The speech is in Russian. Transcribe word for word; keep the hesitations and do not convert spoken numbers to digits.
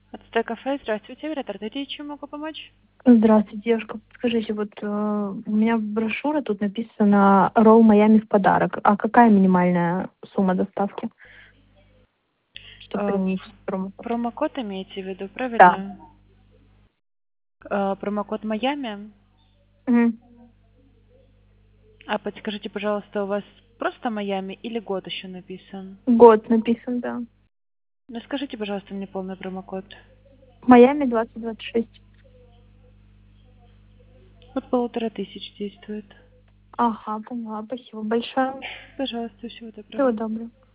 Отстой кафе, здравствуйте, оператор, дайте, чем могу помочь? Здравствуйте, девушка. Подскажите, вот э, у меня брошюра, тут написано Ролл Майами в подарок. А какая минимальная сумма доставки, чтобы Э, применить промокод? Промокод имеете в виду, Да. правильно? Э, Промокод Майами. Мгм. А подскажите, пожалуйста, у вас просто Майами или год еще написан? Год написан, да. Ну, скажите, пожалуйста, мне полный промокод. Майами двадцать двадцать шесть. От полутора тысяч действует. Ага, поняла. Спасибо большое. Пожалуйста, всего доброго. Всего доброго.